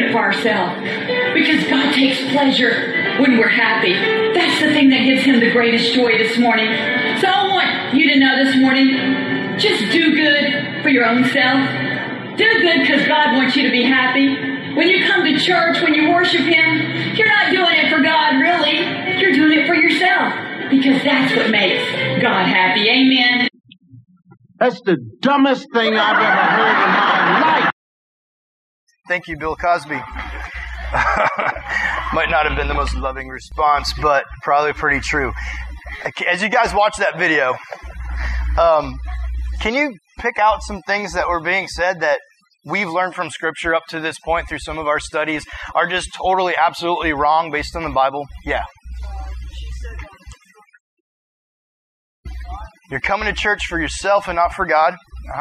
it for ourselves. Because God takes pleasure when we're happy. That's the thing that gives Him the greatest joy this morning. So I want you to know this morning, just do good for your own self. Do good because God wants you to be happy. When you come to church, when you worship Him, you're not doing it for God, really. You're doing it for yourself. Because that's what makes God happy. Amen. That's the dumbest thing I've ever heard in my life. Thank you, Bill Cosby. Might not have been the most loving response, but probably pretty true. As you guys watch that video, can you pick out some things that were being said that we've learned from Scripture up to this point through some of our studies are just totally, absolutely wrong based on the Bible? Yeah. You're coming to church for yourself and not for God. Uh-huh.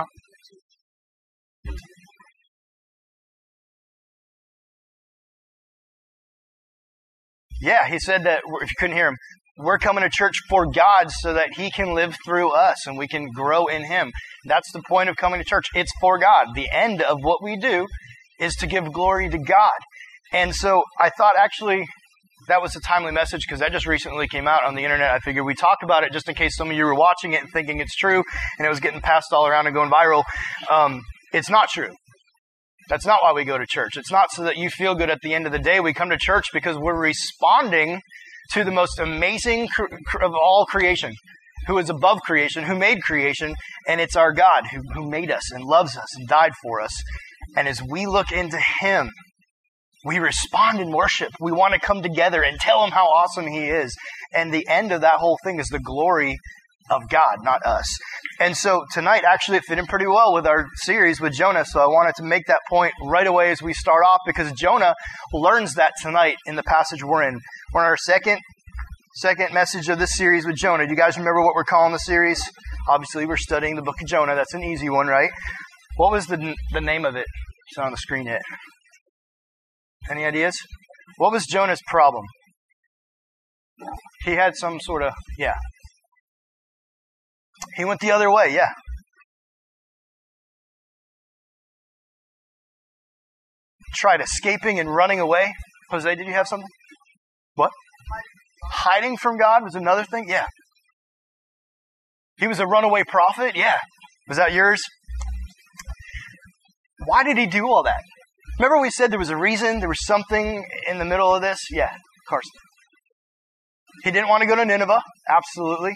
Yeah, he said that, if you couldn't hear him, we're coming to church for God so that He can live through us and we can grow in Him. That's the point of coming to church. It's for God. The end of what we do is to give glory to God. And so I thought actually that was a timely message because that just recently came out on the internet. I figured we'd talk about it just in case some of you were watching it and thinking it's true and it was getting passed all around and going viral. It's not true. That's not why we go to church. It's not so that you feel good at the end of the day. We come to church because we're responding to the most amazing of all creation, who is above creation, who made creation, and it's our God who made us and loves us and died for us. And as we look into Him, we respond in worship. We want to come together and tell Him how awesome He is. And the end of that whole thing is the glory of God, not us. And so tonight, actually, it fit in pretty well with our series with Jonah. So I wanted to make that point right away as we start off because Jonah learns that tonight in the passage we're in. We're in our second message of this series with Jonah. Do you guys remember what we're calling the series? Obviously, we're studying the book of Jonah. That's an easy one, right? What was the name of it? It's not on the screen yet. Any ideas? What was Jonah's problem? He had some sort of, He went the other way, Tried escaping and running away. Jose, did you have something? What? Hiding from God was another thing? Yeah. He was a runaway prophet? Yeah. Was that yours? Why did he do all that? Remember we said there was a reason, there was something in the middle of this? Yeah, Carson. He didn't want to go to Nineveh. Absolutely.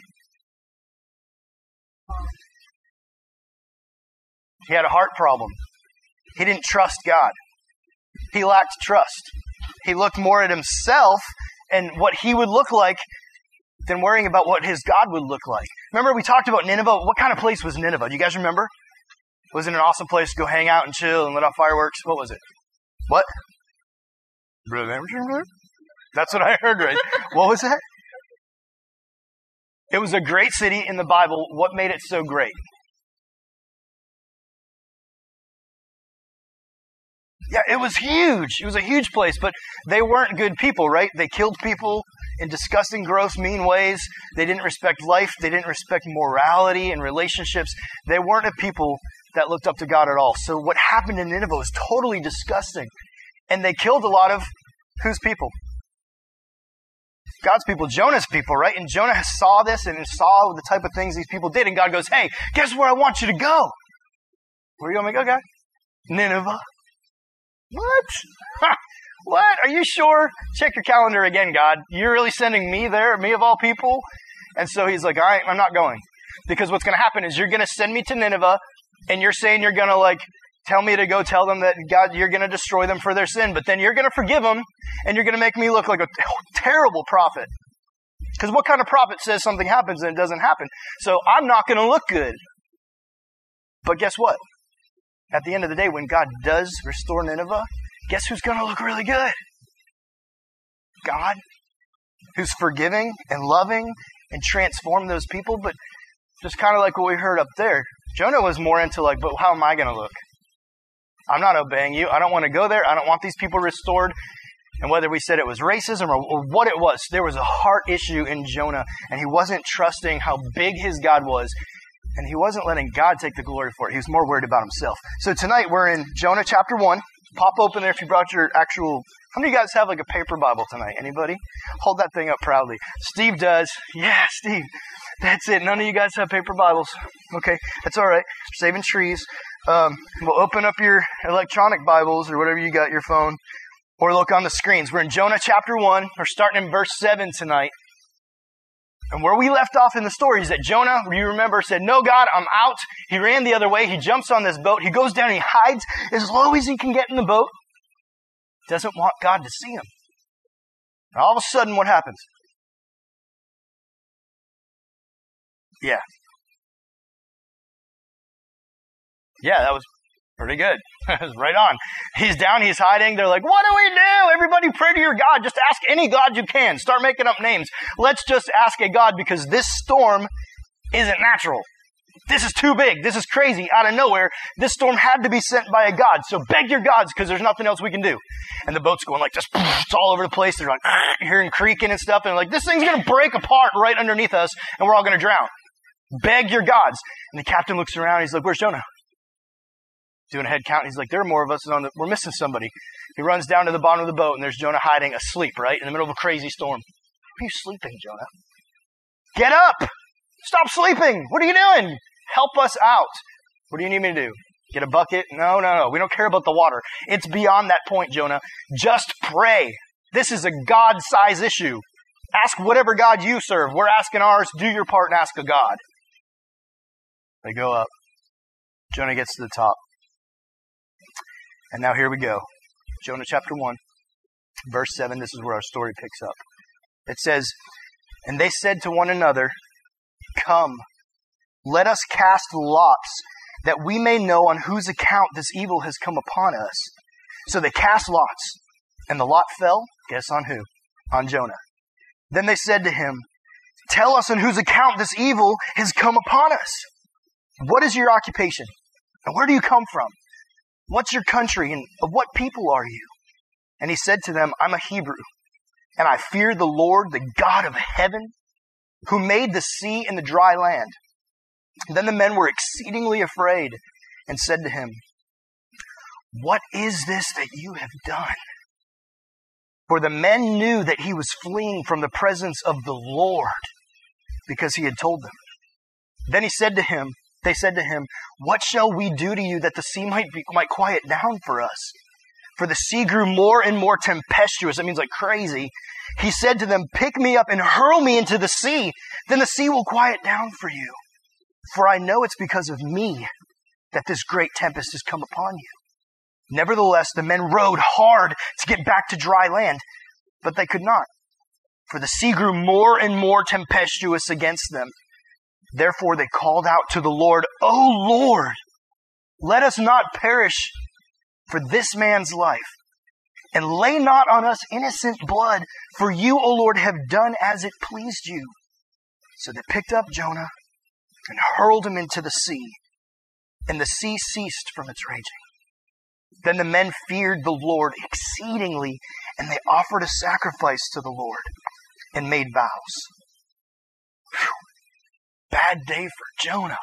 He had a heart problem. He didn't trust God. He lacked trust. He looked more at himself and what he would look like than worrying about what his God would look like. Remember we talked about Nineveh? What kind of place was Nineveh? Do you guys remember? Was it an awesome place to go hang out and chill and let off fireworks? What was it? What? That's what I heard, right? What was that? It was a great city in the Bible. What made it so great? Yeah, it was huge. It was a huge place, but they weren't good people, right? They killed people in disgusting, gross, mean ways. They didn't respect life. They didn't respect morality and relationships. They weren't a people that looked up to God at all. So what happened in Nineveh was totally disgusting. And they killed a lot of whose people? God's people, Jonah's people, right? And Jonah saw this and saw the type of things these people did. And God goes, hey, guess where I want you to go? Where are you going to go, God? Nineveh. What? What? Are you sure? Check your calendar again, God. You're really sending me there, me of all people? And so he's like, all right, I'm not going. Because what's going to happen is you're going to send me to Nineveh, and you're saying you're going to tell me to go tell them that God, you're going to destroy them for their sin, but then you're going to forgive them, and you're going to make me look like a terrible prophet. Because what kind of prophet says something happens and it doesn't happen? So I'm not going to look good. But guess what? At the end of the day, when God does restore Nineveh, guess who's going to look really good? God, who's forgiving and loving and transformed those people. But just kind of like what we heard up there, Jonah was more into but how am I going to look? I'm not obeying you. I don't want to go there. I don't want these people restored. And whether we said it was racism or what it was, there was a heart issue in Jonah, and he wasn't trusting how big his God was. And he wasn't letting God take the glory for it. He was more worried about himself. So tonight we're in Jonah chapter 1. Pop open there if you brought your actual... How many of you guys have like a paper Bible tonight? Anybody? Hold that thing up proudly. Steve does. Yeah, Steve. That's it. None of you guys have paper Bibles. Okay, that's all right. Saving trees. We'll open up your electronic Bibles or whatever you got, your phone, or look on the screens. We're in Jonah chapter 1. We're starting in verse 7 tonight. And where we left off in the story is that Jonah, you remember, said, "No, God, I'm out." He ran the other way. He jumps on this boat. He goes down and he hides as low as he can get in the boat. Doesn't want God to see him. And all of a sudden, what happens? Yeah. Yeah, that was pretty good. That was right on. He's down, he's hiding. They're like, "What do we do? Everybody pray to your God. Just ask any God you can. Start making up names. Let's just ask a God because this storm isn't natural. This is too big. This is crazy. Out of nowhere, this storm had to be sent by a God. So beg your gods because there's nothing else we can do." And the boat's going like just, it's all over the place. They're like, hearing creaking and stuff. And like, this thing's going to break apart right underneath us and we're all going to drown. Beg your gods. And the captain looks around. He's like, "Where's Jonah?" Doing a head count. He's like, "There are more of us. We're missing somebody." He runs down to the bottom of the boat and there's Jonah hiding asleep, right? In the middle of a crazy storm. "Why are you sleeping, Jonah? Get up! Stop sleeping! What are you doing? Help us out. What do you need me to do? Get a bucket?" No. We don't care about the water. It's beyond that point, Jonah. Just pray. This is a God-size issue. Ask whatever God you serve. We're asking ours. Do your part and ask a God. They go up. Jonah gets to the top. And now here we go. Jonah chapter 1, verse 7. This is where our story picks up. It says, "And they said to one another, 'Come, let us cast lots, that we may know on whose account this evil has come upon us.' So they cast lots, and the lot fell." Guess on who? On Jonah. "Then they said to him, 'Tell us on whose account this evil has come upon us. What is your occupation? And where do you come from? What's your country, and of what people are you?' And he said to them, 'I'm a Hebrew, and I fear the Lord, the God of heaven, who made the sea and the dry land.' Then the men were exceedingly afraid and said to him, 'What is this that you have done?' For the men knew that he was fleeing from the presence of the Lord, because he had told them. Then they said to him, 'What shall we do to you that the sea might quiet down for us?' For the sea grew more and more tempestuous." It means like crazy. He said to them, "Pick me up and hurl me into the sea. Then the sea will quiet down for you. For I know it's because of me that this great tempest has come upon you." Nevertheless, the men rowed hard to get back to dry land, but they could not. For the sea grew more and more tempestuous against them. Therefore they called out to the Lord, "O Lord, let us not perish for this man's life, and lay not on us innocent blood, for you, O Lord, have done as it pleased you." So they picked up Jonah and hurled him into the sea, and the sea ceased from its raging. Then the men feared the Lord exceedingly, and they offered a sacrifice to the Lord and made vows. Whew. Bad day for Jonah.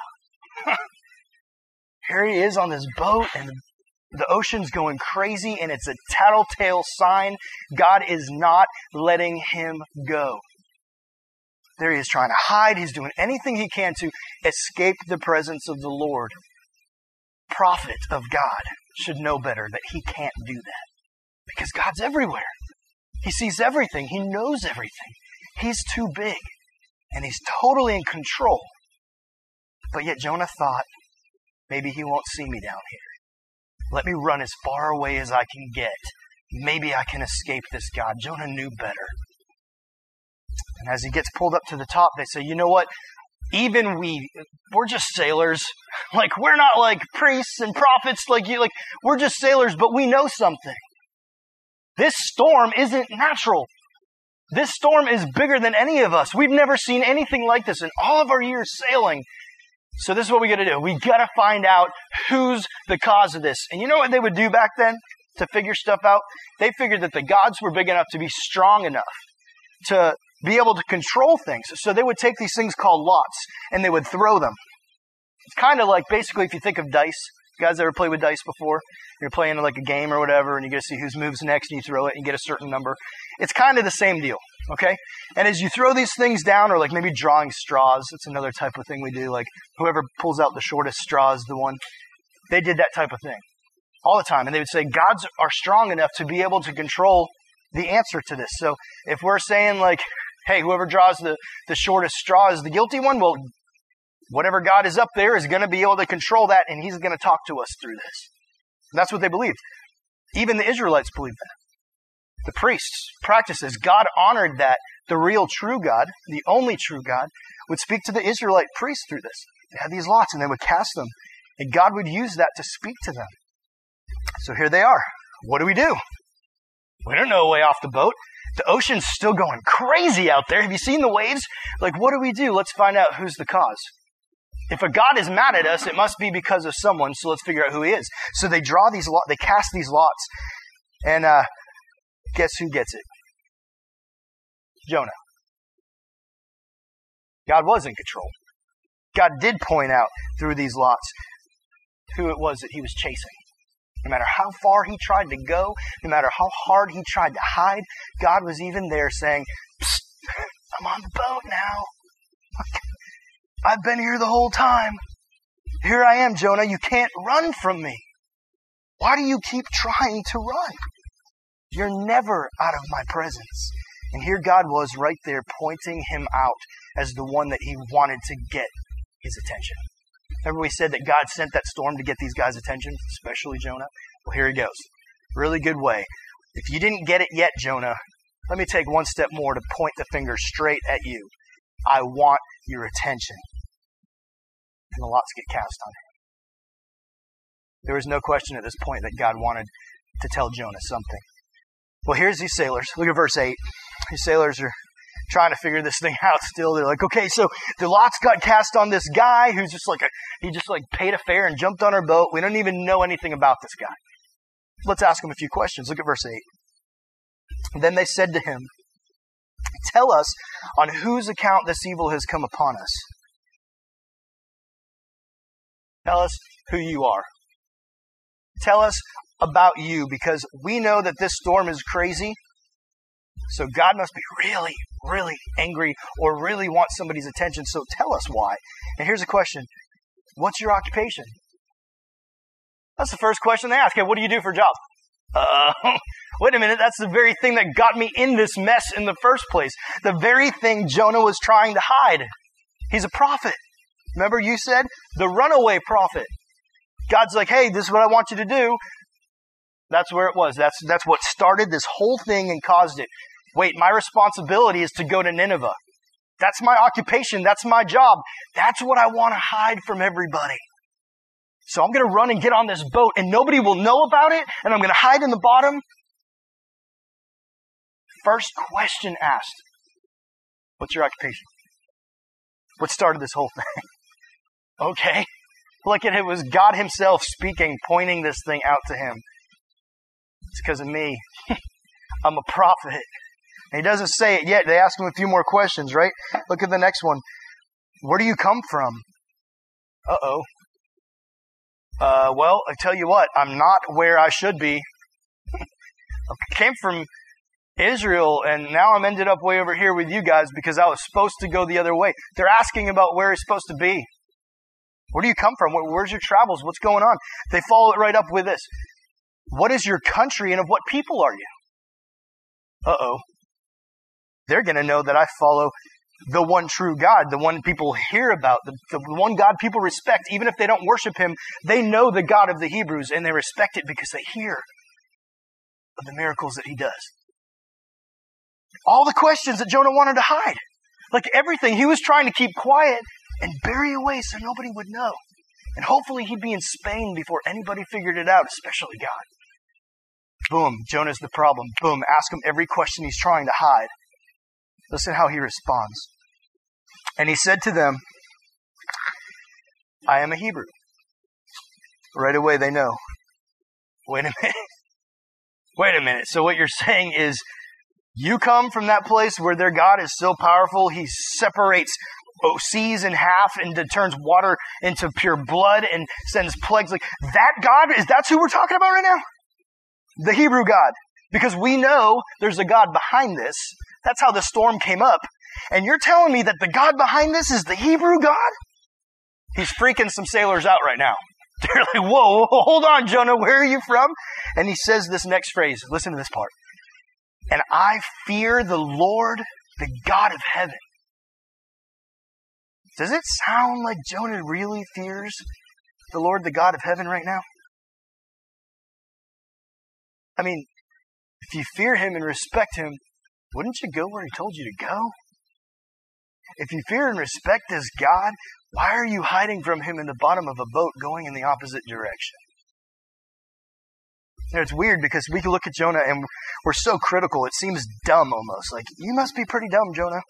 Here he is on this boat, and the ocean's going crazy, and it's a tattletale sign. God is not letting him go. There he is trying to hide. He's doing anything he can to escape the presence of the Lord. Prophet of God should know better that he can't do that, because God's everywhere. He sees everything. He knows everything. He's too big. And he's totally in control. But yet Jonah thought, maybe he won't see me down here. Let me run as far away as I can get. Maybe I can escape this God. Jonah knew better. And as he gets pulled up to the top, they say, "You know what? Even we're just sailors. Like, we're not like priests and prophets like you. Like, we're just sailors, but we know something. This storm isn't natural. This storm is bigger than any of us. We've never seen anything like this in all of our years sailing. So this is what we got to do. We got to find out who's the cause of this." And you know what they would do back then to figure stuff out? They figured that the gods were big enough to be strong enough to be able to control things. So they would take these things called lots and they would throw them. It's kind of like, basically, if you think of dice, You guys ever played with dice before? You're playing like a game or whatever, and you get to see whose moves next, and you throw it, and you get a certain number. It's kind of the same deal, okay? And as you throw these things down, or like maybe drawing straws, that's another type of thing we do. Like whoever pulls out the shortest straw is the one. They did that type of thing all the time, and they would say gods are strong enough to be able to control the answer to this. So if we're saying like, hey, whoever draws the shortest straw is the guilty one, well, whatever God is up there is going to be able to control that, and he's going to talk to us through this. That's what they believed. Even the Israelites believed that. The priests practiced this. God honored that the real true God, the only true God, would speak to the Israelite priests through this. They had these lots, and they would cast them, and God would use that to speak to them. So here they are. What do? We don't know a way off the boat. The ocean's still going crazy out there. Have you seen the waves? Like, what do? Let's find out who's the cause. If a God is mad at us, it must be because of someone, so let's figure out who he is. So they draw these lots, they cast these lots, and guess who gets it? Jonah. God was in control. God did point out through these lots who it was that he was chasing. No matter how far he tried to go, no matter how hard he tried to hide, God was even there saying, "Psst, I'm on the boat now. I've been here the whole time. Here I am, Jonah. You can't run from me. Why do you keep trying to run? You're never out of my presence." And here God was right there pointing him out as the one that he wanted to get his attention. Remember we said that God sent that storm to get these guys' attention, especially Jonah? Well, here he goes. Really good way. If you didn't get it yet, Jonah, let me take one step more to point the finger straight at you. I want your attention. And the lots get cast on him. There was no question at this point that God wanted to tell Jonah something. Well, here's these sailors. Look at verse 8. These sailors are trying to figure this thing out still. They're like, okay, so the lots got cast on this guy who's he just paid a fare and jumped on our boat. We don't even know anything about this guy. Let's ask him a few questions. Look at verse 8. Then they said to him, "Tell us on whose account this evil has come upon us. Tell us who you are. Tell us about you, because we know that this storm is crazy. So God must be really, really angry or really want somebody's attention. So tell us why." And here's a question. What's your occupation? That's the first question they ask. Hey, what do you do for a job? Wait a minute. That's the very thing that got me in this mess in the first place. The very thing Jonah was trying to hide. He's a prophet. Remember you said? The runaway prophet. God's like, hey, this is what I want you to do. That's where it was. That's what started this whole thing and caused it. Wait, my responsibility is to go to Nineveh. That's my occupation. That's my job. That's what I want to hide from everybody. So I'm going to run and get on this boat, and nobody will know about it, and I'm going to hide in the bottom. First question asked, what's your occupation? What started this whole thing? Okay. Look at it. It was God himself speaking, pointing this thing out to him. It's because of me. I'm a prophet. And he doesn't say it yet. They ask him a few more questions, right? Look at the next one. Where do you come from? Uh-oh. Well, I tell you what, I'm not where I should be. I came from Israel, and now I'm ended up way over here with you guys because I was supposed to go the other way. They're asking about where he's supposed to be. Where do you come from? Where's your travels? What's going on? They follow it right up with this. What is your country, and of what people are you? Uh-oh. They're going to know that I follow the one true God, the one people hear about, the one God people respect. Even if they don't worship him, they know the God of the Hebrews, and they respect it because they hear of the miracles that he does. All the questions that Jonah wanted to hide. Like everything, he was trying to keep quiet and bury away so nobody would know. And hopefully he'd be in Spain before anybody figured it out, especially God. Boom, Jonah's the problem. Boom, ask him every question he's trying to hide. Listen how he responds. And he said to them, I am a Hebrew. Right away they know. Wait a minute. So what you're saying is you come from that place where their God is so powerful, he separates seas in half and turns water into pure blood and sends plagues. Like that God, that's who we're talking about right now? The Hebrew God. Because we know there's a God behind this. That's how the storm came up. And you're telling me that the God behind this is the Hebrew God? He's freaking some sailors out right now. They're like, whoa, hold on, Jonah, where are you from? And he says this next phrase. Listen to this part. And I fear the Lord, the God of heaven. Does it sound like Jonah really fears the Lord, the God of heaven right now? I mean, if you fear him and respect him, wouldn't you go where he told you to go? If you fear and respect this God, why are you hiding from him in the bottom of a boat going in the opposite direction? You know, it's weird because we can look at Jonah and we're so critical. It seems dumb almost. Like, you must be pretty dumb, Jonah.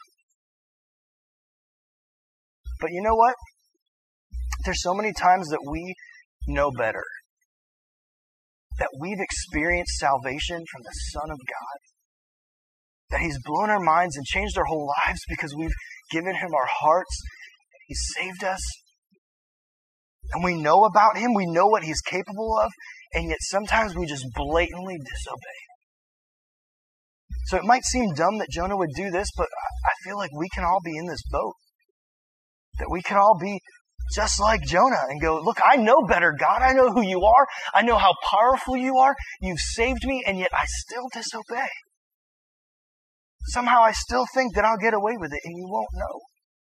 But you know what? There's so many times that we know better. That we've experienced salvation from the Son of God. That he's blown our minds and changed our whole lives because we've given him our hearts. He's saved us. And we know about him. We know what he's capable of. And yet sometimes we just blatantly disobey. So it might seem dumb that Jonah would do this, but I feel like we can all be in this boat. That we can all be just like Jonah and go, look, I know better, God. I know who you are. I know how powerful you are. You've saved me, and yet I still disobey. Somehow I still think that I'll get away with it, and you won't know.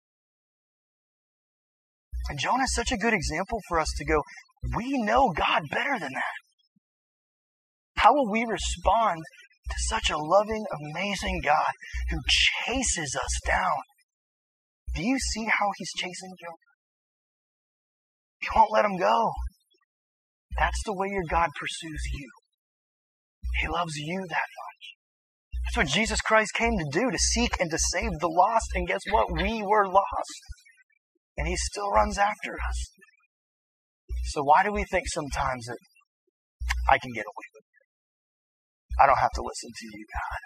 And Jonah is such a good example for us to go, we know God better than that. How will we respond to such a loving, amazing God who chases us down? Do you see how he's chasing Jonah? He won't let him go. That's the way your God pursues you. He loves you that much. That's what Jesus Christ came to do, to seek and to save the lost. And guess what? We were lost. And he still runs after us. So why do we think sometimes that I can get away with it? I don't have to listen to you, God.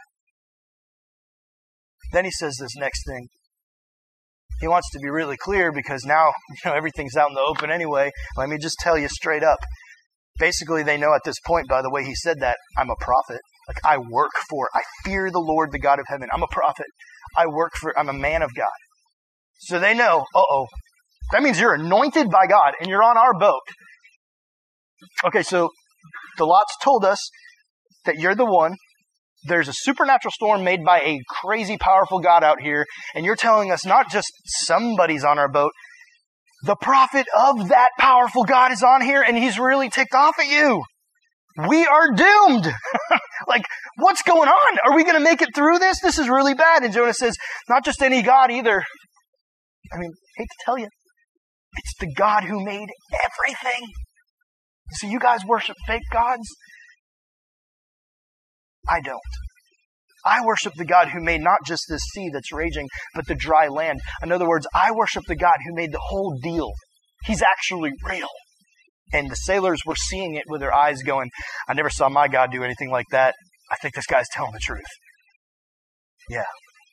Then he says this next thing. He wants to be really clear because now, everything's out in the open anyway. Let me just tell you straight up. Basically, they know at this point, by the way he said that, I'm a prophet. Like, I fear the Lord, the God of heaven. I'm a prophet. I'm a man of God. So they know, that means you're anointed by God and you're on our boat. Okay, so the Lot's told us that you're the one. There's a supernatural storm made by a crazy powerful God out here, and you're telling us not just somebody's on our boat, the prophet of that powerful God is on here, and he's really ticked off at you. We are doomed. Like, what's going on? Are we going to make it through this? This is really bad. And Jonah says, not just any God either. I mean, I hate to tell you, it's the God who made everything. So you guys worship fake gods? I don't. I worship the God who made not just this sea that's raging, but the dry land. In other words, I worship the God who made the whole deal. He's actually real. And the sailors were seeing it with their eyes going, I never saw my God do anything like that. I think this guy's telling the truth. Yeah.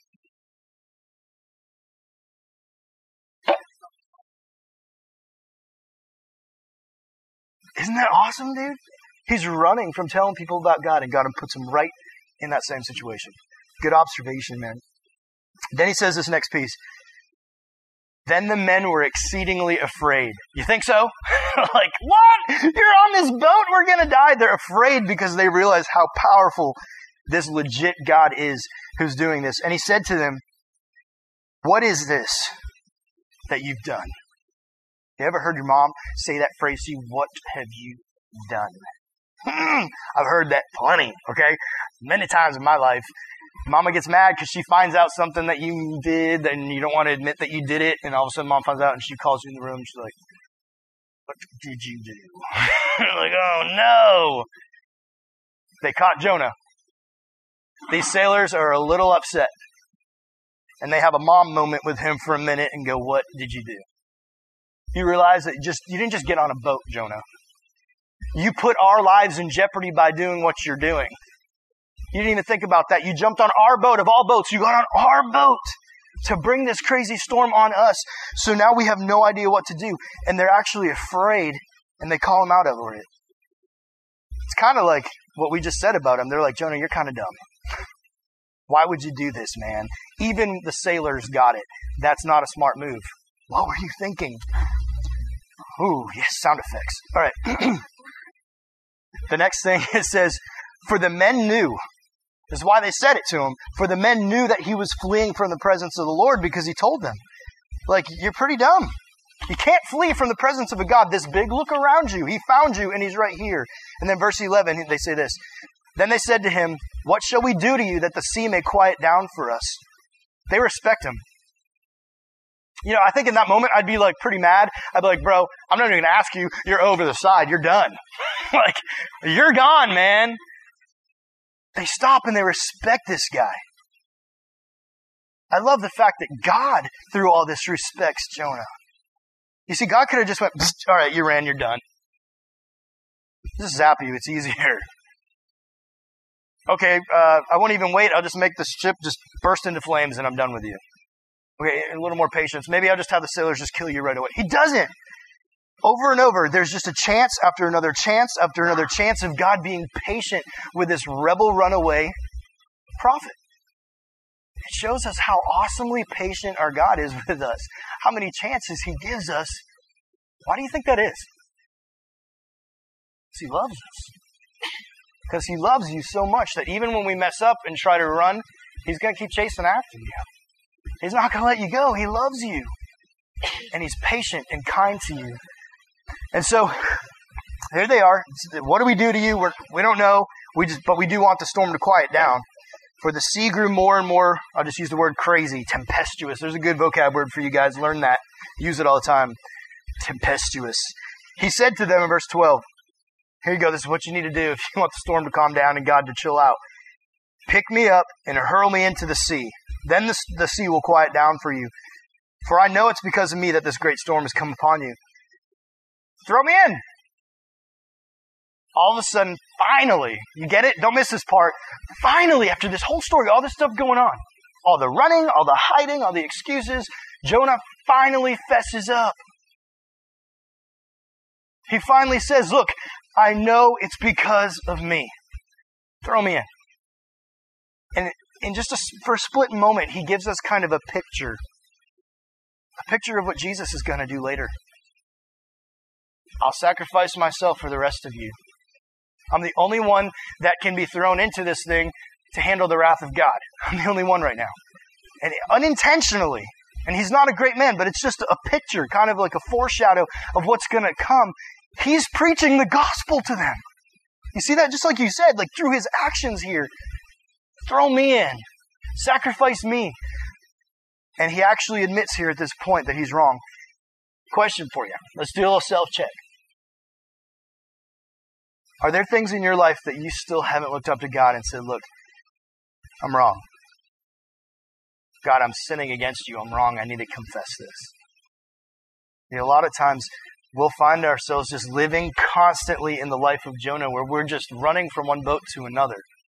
Isn't that awesome, dude? He's running from telling people about God, and God puts him right in that same situation. Good observation, man. Then he says this next piece. Then the men were exceedingly afraid. You think so? Like, what? You're on this boat? We're going to die. They're afraid because they realize how powerful this legit God is who's doing this. And he said to them, what is this that you've done? You ever heard your mom say that phrase to you? What have you done? I've heard that plenty, okay? Many times in my life. Mama gets mad because she finds out something that you did and you don't want to admit that you did it. And all of a sudden mom finds out and she calls you in the room and she's like, what did you do? Like, oh no. They caught Jonah. These sailors are a little upset. And they have a mom moment with him for a minute and go, what did you do? You realize that you didn't just get on a boat, Jonah. You put our lives in jeopardy by doing what you're doing. You didn't even think about that. You jumped on our boat of all boats. You got on our boat. to bring this crazy storm on us. So now we have no idea what to do. And they're actually afraid, and they call him out over it. It's kind of like what we just said about him. They're like, Jonah, you're kind of dumb. Why would you do this, man? Even the sailors got it. That's not a smart move. What were you thinking? Ooh, yes, sound effects. All right. The next thing it says, for the men knew. This is why they said it to him. For the men knew that he was fleeing from the presence of the Lord because he told them. Like, you're pretty dumb. You can't flee from the presence of a God this big. Look around you. He found you and he's right here. And then verse 11, they say this. Then they said to him, what shall we do to you that the sea may quiet down for us? They respect him. You know, I think in that moment I'd be like pretty mad. I'd be like, bro, I'm not even going to ask you. You're over the side. You're done. Like, you're gone, man. They stop and they respect this guy. I love the fact that God, through all this, respects Jonah. You see, God could have just went, all right, you ran, you're done. Just zap you. It's easier. Okay, I won't even wait. I'll just make the ship just burst into flames and I'm done with you. Okay, a little more patience. Maybe I'll just have the sailors just kill you right away. He doesn't. Over and over, there's just a chance after another chance after another chance of God being patient with this rebel runaway prophet. It shows us how awesomely patient our God is with us. How many chances he gives us. Why do you think that is? Because he loves us. Because he loves you so much that even when we mess up and try to run, he's going to keep chasing after you. He's not going to let you go. He loves you. And he's patient and kind to you. And so, here they are. What do we do to you? We don't know. But we do want the storm to quiet down. For the sea grew more and more, I'll just use the word crazy, tempestuous. There's a good vocab word for you guys. Learn that. Use it all the time. Tempestuous. He said to them in verse 12, here you go. This is what you need to do if you want the storm to calm down and God to chill out. Pick me up and hurl me into the sea. Then the sea will quiet down for you. For I know it's because of me that this great storm has come upon you. Throw me in. All of a sudden, finally, you get it? Don't miss this part. Finally, after this whole story, all this stuff going on, all the running, all the hiding, all the excuses, Jonah finally fesses up. He finally says, look, I know it's because of me. Throw me in. And in just for a split moment, he gives us kind of a picture of what Jesus is going to do later. I'll sacrifice myself for the rest of you. I'm the only one that can be thrown into this thing to handle the wrath of God. I'm the only one right now. And unintentionally, and he's not a great man, but it's just a picture, kind of like a foreshadow of what's going to come. He's preaching the gospel to them. You see that? Just like you said, like through his actions here. Throw me in. Sacrifice me. And he actually admits here at this point that he's wrong. Question for you. Let's do a little self-check. Are there things in your life that you still haven't looked up to God and said, look, I'm wrong. God, I'm sinning against you. I'm wrong. I need to confess this. You know, a lot of times we'll find ourselves just living constantly in the life of Jonah where we're just running from one boat to another.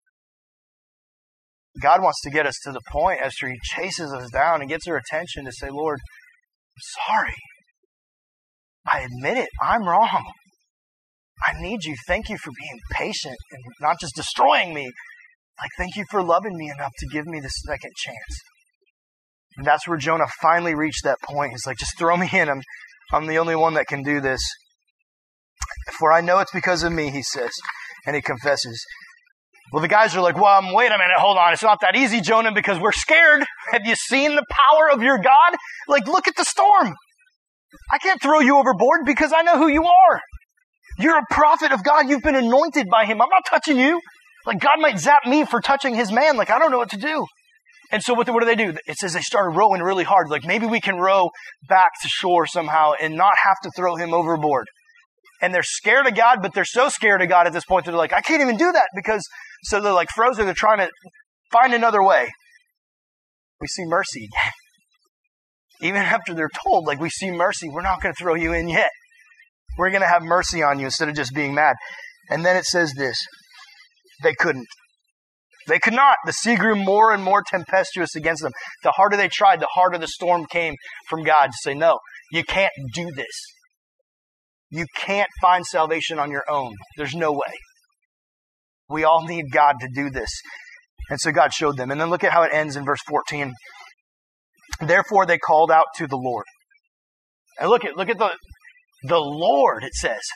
God wants to get us to the point after he chases us down and gets our attention to say, Lord, I'm sorry. I admit it. I'm wrong. I need you. Thank you for being patient and not just destroying me. Like, thank you for loving me enough to give me this second chance. And that's where Jonah finally reached that point. He's like, just throw me in. I'm the only one that can do this. For I know it's because of me, he says. And he confesses. Well, the guys are like, well, wait a minute, hold on. It's not that easy, Jonah, because we're scared. Have you seen the power of your God? Like, look at the storm. I can't throw you overboard because I know who you are. You're a prophet of God. You've been anointed by him. I'm not touching you. Like, God might zap me for touching his man. Like, I don't know what to do. And so what do they do? It says they started rowing really hard. Like, maybe we can row back to shore somehow and not have to throw him overboard. And they're scared of God, but they're so scared of God at this point that they're like, I can't even do that because, so they're like frozen. They're trying to find another way. We see mercy again. Even after they're told, like, we see mercy, we're not going to throw you in yet. We're going to have mercy on you instead of just being mad. And then it says this, they couldn't. They could not. The sea grew more and more tempestuous against them. The harder they tried, the harder the storm came from God to say, no, you can't do this. You can't find salvation on your own. There's no way. We all need God to do this. And so God showed them. And then look at how it ends in verse 14. Therefore they called out to the Lord. And look at the Lord, it says.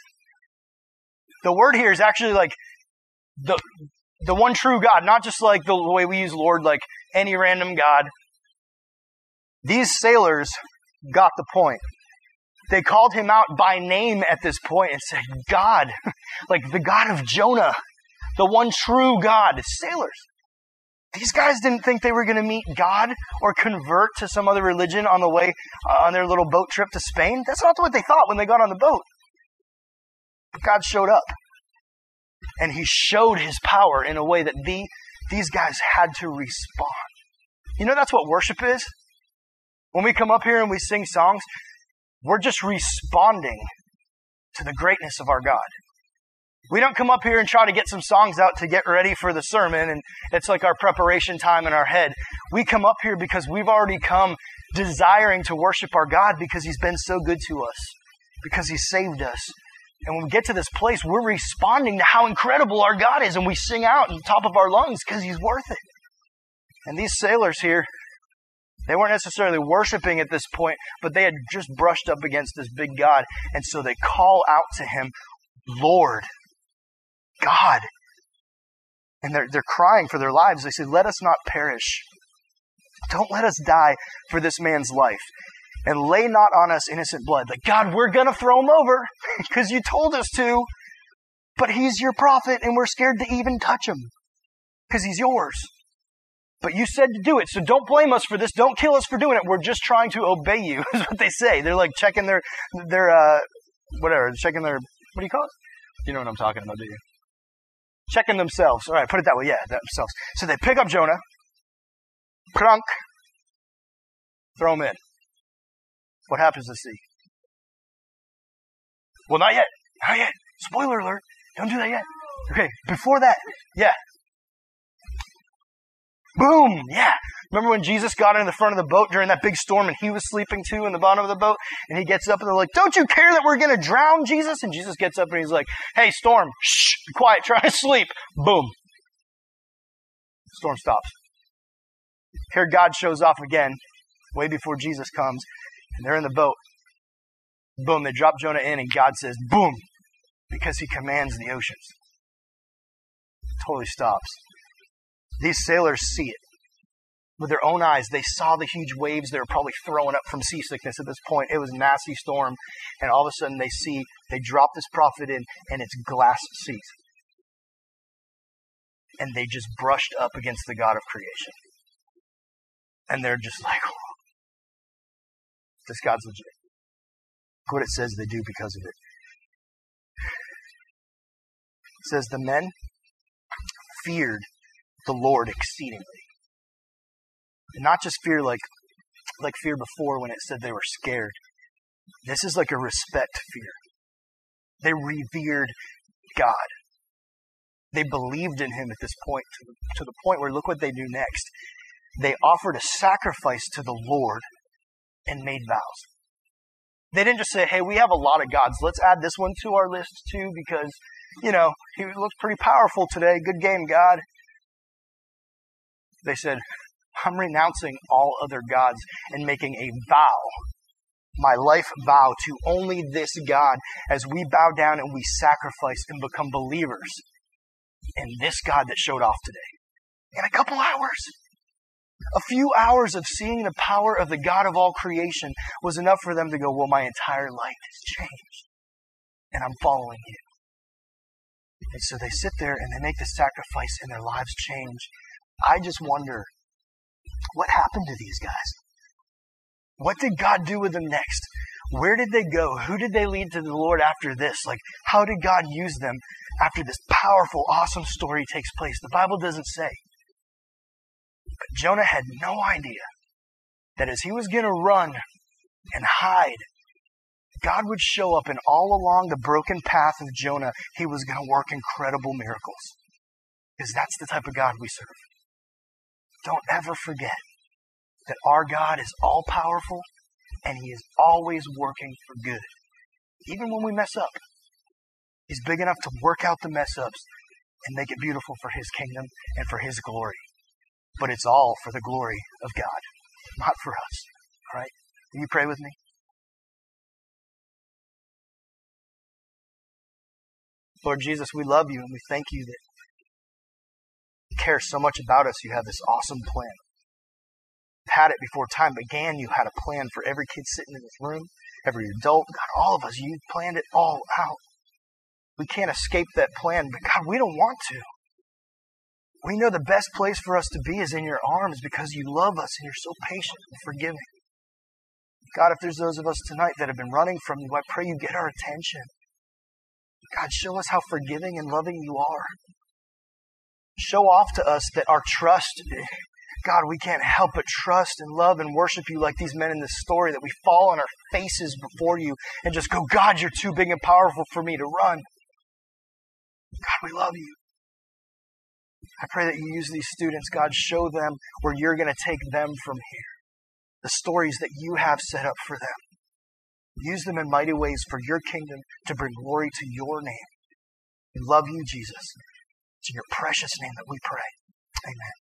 The word here is actually like the one true God, not just like the way we use Lord, like any random God. These sailors got the point. They called him out by name at this point and said, God, like the God of Jonah, the one true God. Sailors. These guys didn't think they were going to meet God or convert to some other religion on the way on their little boat trip to Spain. That's not what they thought when they got on the boat. But God showed up. And he showed his power in a way that these guys had to respond. You know, that's what worship is. When we come up here and we sing songs, we're just responding to the greatness of our God. We don't come up here and try to get some songs out to get ready for the sermon, and it's like our preparation time in our head. We come up here because we've already come desiring to worship our God because he's been so good to us, because he saved us. And when we get to this place, we're responding to how incredible our God is, and we sing out at the top of our lungs because he's worth it. And these sailors here, they weren't necessarily worshiping at this point, but they had just brushed up against this big God. And so they call out to him, Lord, God. And they're crying for their lives. They say, let us not perish. Don't let us die for this man's life. And lay not on us innocent blood. Like, God, we're going to throw him over because you told us to. But he's your prophet and we're scared to even touch him because he's yours. But you said to do it, so don't blame us for this. Don't kill us for doing it. We're just trying to obey you, is what they say. They're like checking their checking their, what do you call it? You know what I'm talking about, do you? Checking themselves. All right, put it that way. Yeah, themselves. So they pick up Jonah, crunk, throw him in. What happens to the sea? Well, not yet. Not yet. Spoiler alert. Don't do that yet. Okay, before that, yeah. Boom! Yeah. Remember when Jesus got in the front of the boat during that big storm and he was sleeping too in the bottom of the boat? And he gets up and they're like, don't you care that we're going to drown, Jesus? And Jesus gets up and he's like, hey, storm, shh, be quiet, try to sleep. Boom. Storm stops. Here God shows off again, way before Jesus comes, and they're in the boat. Boom, they drop Jonah in and God says, boom, because he commands the oceans. It totally stops. These sailors see it. With their own eyes, they saw the huge waves they were probably throwing up from seasickness at this point. It was a nasty storm. And all of a sudden they drop this prophet in, and it's glass seas. And they just brushed up against the God of creation. And they're just like, oh, this God's legit. Look what it says they do because of it. It says the men feared the Lord exceedingly. And not just fear like fear before when it said they were scared. This is like a respect fear. They revered God. They believed in him at this point, to the point where look what they do next. They offered a sacrifice to the Lord and made vows. They didn't just say, hey, we have a lot of gods. Let's add this one to our list too because, he looks pretty powerful today. Good game, God. They said, I'm renouncing all other gods and making a vow, my life vow to only this God as we bow down and we sacrifice and become believers in this God that showed off today. In a couple hours. A few hours of seeing the power of the God of all creation was enough for them to go, well, my entire life has changed and I'm following you. And so they sit there and they make the sacrifice and their lives change. I just wonder, what happened to these guys? What did God do with them next? Where did they go? Who did they lead to the Lord after this? Like, how did God use them after this powerful, awesome story takes place? The Bible doesn't say. But Jonah had no idea that as he was going to run and hide, God would show up, and all along the broken path of Jonah, he was going to work incredible miracles. Because that's the type of God we serve. Don't ever forget that our God is all-powerful and He is always working for good. Even when we mess up, He's big enough to work out the mess-ups and make it beautiful for His kingdom and for His glory. But it's all for the glory of God, not for us. All right? Will you pray with me? Lord Jesus, we love you and we thank you that you care so much about us. You have this awesome plan. You've had it before time began. You had a plan for every kid sitting in this room, every adult, God, all of us. You planned it all out. We can't escape that plan, but God, we don't want to. We know the best place for us to be is in your arms because you love us and you're so patient and forgiving. God, if there's those of us tonight that have been running from you, I pray you get our attention. God, show us how forgiving and loving you are. Show off to us that our trust, God, we can't help but trust and love and worship you like these men in this story, that we fall on our faces before you and just go, God, you're too big and powerful for me to run. God, we love you. I pray that you use these students, God, show them where you're going to take them from here. The stories that you have set up for them. Use them in mighty ways for your kingdom to bring glory to your name. We love you, Jesus. It's in your precious name that we pray. Amen.